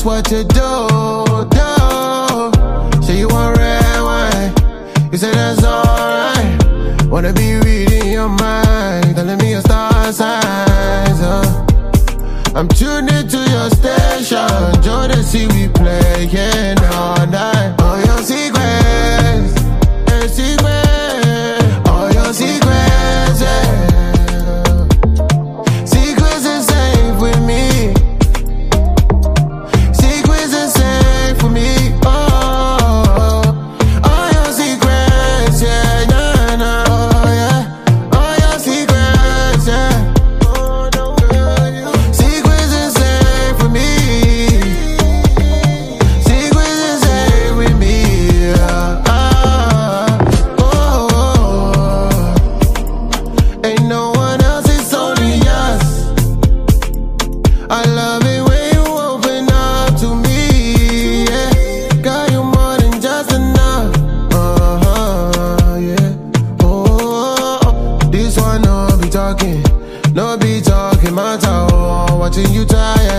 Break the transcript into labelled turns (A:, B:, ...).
A: that's what you do. Say you want red wine, you say that's alright. Wanna be reading your mind, telling me your star signs. I'm tuned into your station, join the see we playing all night. All your secrets, and secrets, all your secrets, yeah. Secrets are safe with me. Secrets are safe for me. Oh, all your secrets, yeah, nah, nah, oh yeah. All your secrets, yeah. I love it when you open up to me, yeah. Girl, you're more than just enough, yeah. Oh, this one no be talking, my talk. Watching you tired.